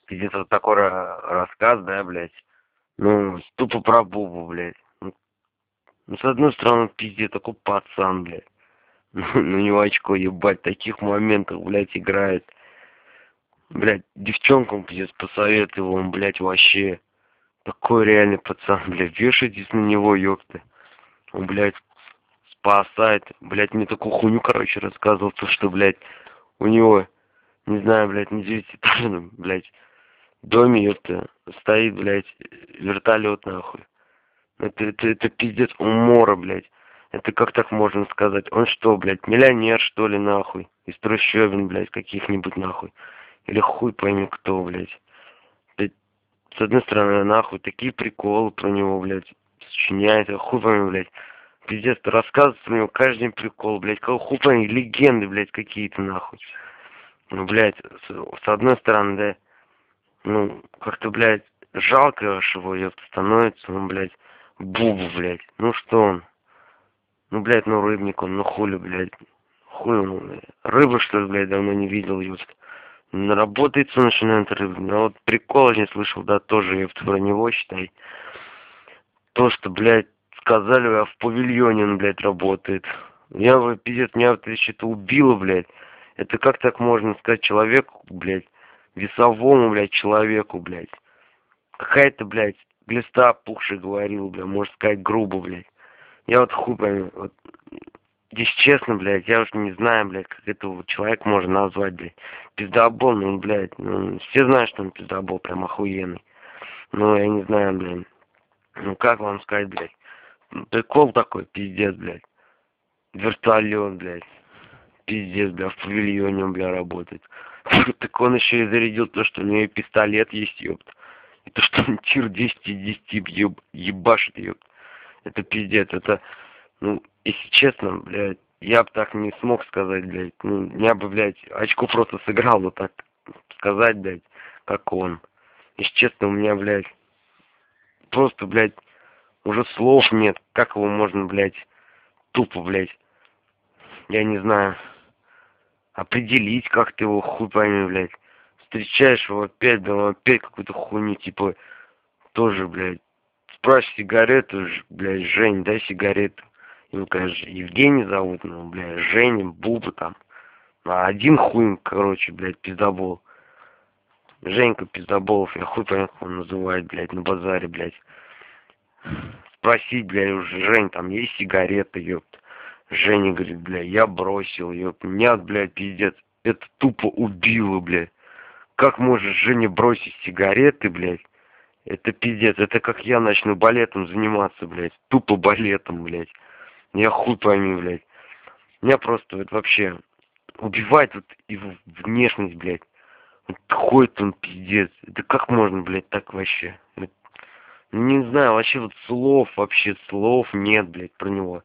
Пиздец, вот такой рассказ, да, блядь. Ну, тупо про Бубу, блядь. Ну, с одной стороны, пиздец, такой пацан, блядь. Ну, него очко ебать, таких моментов, блядь, играет. Блядь, девчонкам, пиздец, посоветовал он, блядь, вообще. Такой реальный пацан, блядь, вешайтесь на него, ёпта. Он, блядь, спасает. Блядь, мне такую хуйню, короче, рассказывал, то, что, блядь, у него, не знаю, блядь, на девятиэтажном, блядь, доме, ёпта, стоит, блядь, вертолет, нахуй. Это пиздец умора, блядь. Это как так можно сказать? Он что, блядь, миллионер, что ли, нахуй? Из трущобин, блядь, каких-нибудь, нахуй. Или хуй пойми кто, блядь. Блядь, с одной стороны, нахуй, такие приколы про него, блядь, сочиняет, а хуй пойми, блядь. Пиздец, ты рассказываешь про него каждый день прикол, блядь, кого хуй пойми, легенды, блядь, какие-то, нахуй. Ну, блядь, с одной стороны, да, ну, как-то, блядь, жалко аж его, ёпта, становится, ну, блядь, Бубу, блядь, ну что он? Ну, блядь, ну рыбник он, ну хули, блядь. Хули он, блядь. Рыбы, что ли, блядь, давно не видел, ёпт. Работается начинает рыбник. А вот прикола не слышал, да, тоже, ёпт, про него, считай. То, что, блядь, сказали, а в павильоне он, блядь, работает. Я, пиздец, меня вот это что-то убило, блядь. Это как так можно сказать человеку, блядь, весовому, блядь, человеку, блядь. Какая-то, блядь, глиста опухшая говорил, блядь, можно сказать грубо, блядь. Я вот хуй пойму, вот, здесь честно, блядь, я уж не знаю, блядь, как этого человека можно назвать, блядь. Пиздобол, ну, блядь, ну, все знают, что он пиздобол, прям охуенный. Ну, я не знаю, блядь, ну, как вам сказать, блядь. Ну, прикол такой, пиздец, блядь. Вертолет, блядь. Пиздец, блядь, в павильоне он, бля, работает. Так он еще и зарядил то, что у него и пистолет есть, ёпт. И то, что он тир 10 из 10 ебашит, ёпт. Это пиздец, это, ну, если честно, блядь, я бы так не смог сказать, блядь. Ну, я бы, блядь, очко просто сыграл, вот так сказать, блядь, как он. Если честно, у меня, блядь, просто, блядь, уже слов нет. Как его можно, блядь, тупо, блядь, я не знаю, определить, как ты его хуй пойми, блядь. Встречаешь его опять, да он опять какую-то хуйню, типа, тоже, блядь, спрашивай сигарету, блядь, Жень, дай сигарету. Его, конечно, Евгений зовут, ну, блядь, Женя, Буба там. А один хуй, короче, блядь, пиздобол. Женька Пиздоболов, я хуй понятно, как он называет, блядь, на базаре, блядь. Спросить, блядь, уже, Жень, там есть сигареты, ёпт. Женя говорит, блядь, я бросил, ёпт. Меня, блядь, пиздец, это тупо убило, блядь. Как можешь, Женя, бросить сигареты, блядь? Это пиздец, это как я начну балетом заниматься, блядь. Тупо балетом, блядь. Я хуй пойми, блядь. Меня просто вот вообще убивает вот его внешность, блядь. Вот ходит он пиздец. Это как можно, блядь, так вообще? Не знаю, вообще вот вообще слов нет, блядь, про него.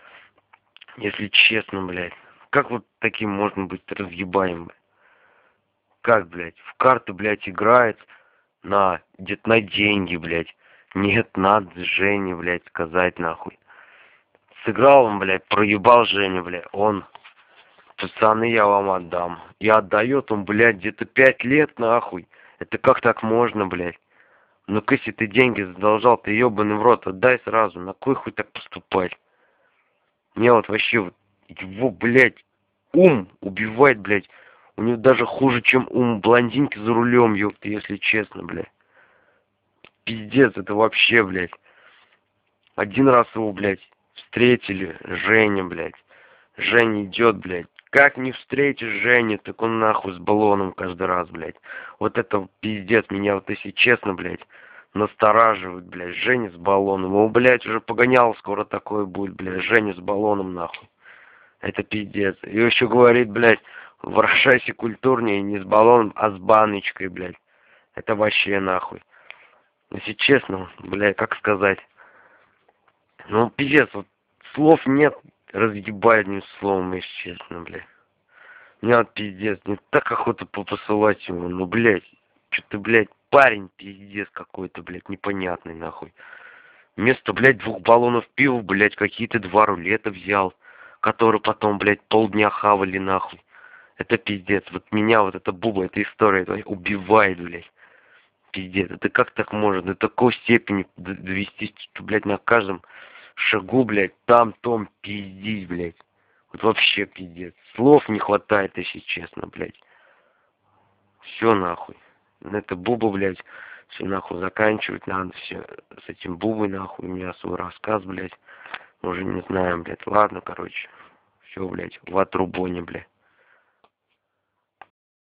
Если честно, блядь. Как вот таким можно быть разъебаем? Как, блядь? В карты, блядь, играет где-то на деньги, блядь. Нет, надо Жене, блядь, сказать нахуй. Сыграл он, блядь, проебал Женю, блядь. Он, пацаны, я вам отдам. И отдает он, блядь, где-то 5 лет, нахуй. Это как так можно, блядь? Ну-ка, если ты деньги задолжал, ты ебаный в рот, отдай сразу. На кой хуй так поступать? Мне вот вообще вот его, блядь, ум убивает, блядь. У него даже хуже, чем ум блондинки за рулем, ёпта, если честно, блядь. Пиздец, это вообще, блядь. Один раз его, блядь, встретили, Женя, блядь. Женя идет, блядь. Как не встретишь Женю, так он нахуй с баллоном каждый раз, блядь. Вот это пиздец, меня вот если честно, блядь, настораживает, блядь. Женя с баллоном. Его, блядь, уже погонял, скоро такое будет, блядь. Женя с баллоном, нахуй. Это пиздец. И еще говорит, блядь, выражайся культурнее, не с баллоном, а с баночкой, блядь. Это вообще нахуй. Если честно, блядь, как сказать. Ну, пиздец, вот слов нет, разъебает мне словом, если честно, блядь. Мне вот пиздец, мне так охота посылать ему, ну, блядь. Что-то, блядь, парень пиздец какой-то, блядь, непонятный, нахуй. Вместо, блядь, 2 баллонов пива, блядь, какие-то 2 рулета взял, которые потом, блядь, полдня хавали, нахуй. Это пиздец. Вот меня вот эта буба, эта история это убивает, блядь. пиздец. Это как так можно до такой степени довести, что, блядь, на каждом шагу, блядь, там, том, пиздить, блядь. Вот вообще пиздец. Слов не хватает, если честно, блядь. Все нахуй. На это Бубу, блядь, все нахуй заканчивать надо, все с этим Бубой нахуй. У меня свой рассказ, блядь. Уже не знаем, блядь. Ладно, короче. Все, блядь, в отрубоне, блядь.